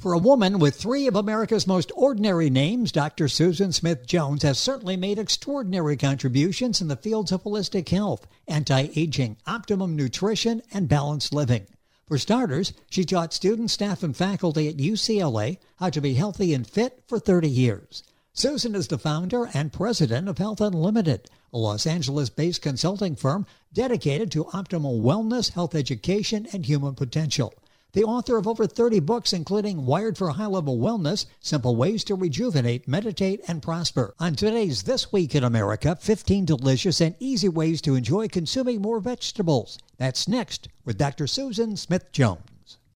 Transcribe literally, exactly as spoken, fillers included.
For a woman with three of America's most ordinary names, Doctor Susan Smith Jones has certainly made extraordinary contributions in the fields of holistic health, anti-aging, optimum nutrition, and balanced living. For starters, she taught students, staff, and faculty at U C L A how to be healthy and fit for thirty years. Susan is the founder and president of Health Unlimited, a Los Angeles-based consulting firm dedicated to optimal wellness, health education, and human potential. The author of over thirty books, including Wired for High-Level Wellness, Simple Ways to Rejuvenate, Meditate, and Prosper. On today's This Week in America, fifteen delicious and easy ways to enjoy consuming more vegetables. That's next with Doctor Susan Smith Jones.